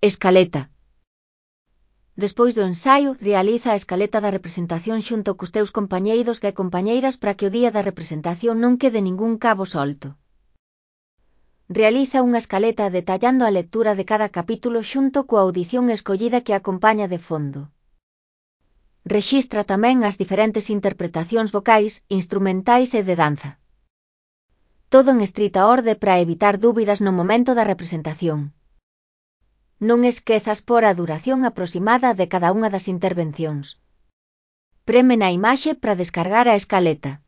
Escaleta. Despois do ensaio, realiza a escaleta da representación xunto cos teus compañeiros e compañeiras para que o día da representación non quede ningún cabo solto. Realiza unha escaleta detallando a lectura de cada capítulo xunto coa audición escollida que acompaña de fondo. Rexistra tamén as diferentes interpretacións vocais, instrumentais e de danza. Todo en estrita orde para evitar dúbidas no momento da representación. Non esquezas por a duración aproximada de cada unha das intervencións. Preme na imaxe para descargar a escaleta.